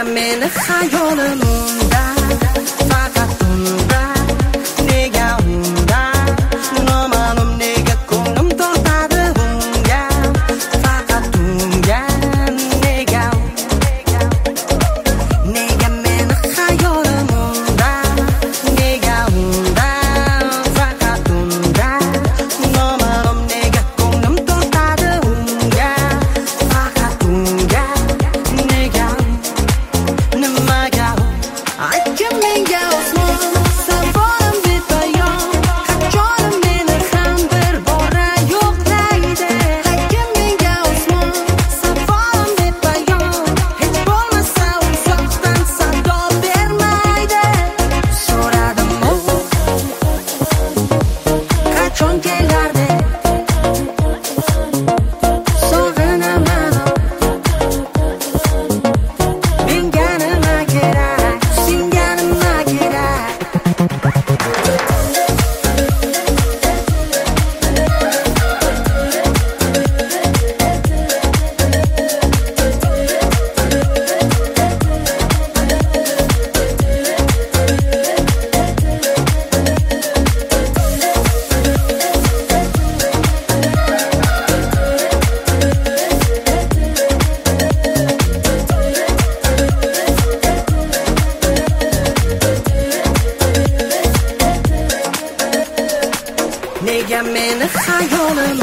meni xayolimda faqat unda, nega unda noma'lum, nega ko'nglim tortadi unga, faqat unga, nega meni xayolimda, nega unda, faqat unda noma'lum, nega ko'nglim tortadi unga, faqat unga, nega nimaga aytgin menga osmon, savolim bepoyon, qachon meni ham bir bora yo'qlaydi. Aytgin menga osmon, savolim bepoyon, hech bo'lmasa uzoqdan sado bermaydi. So'radim qachon kelardi, sog'inaman, menga nima kerak, senga nima kerak? Nega meni xayolim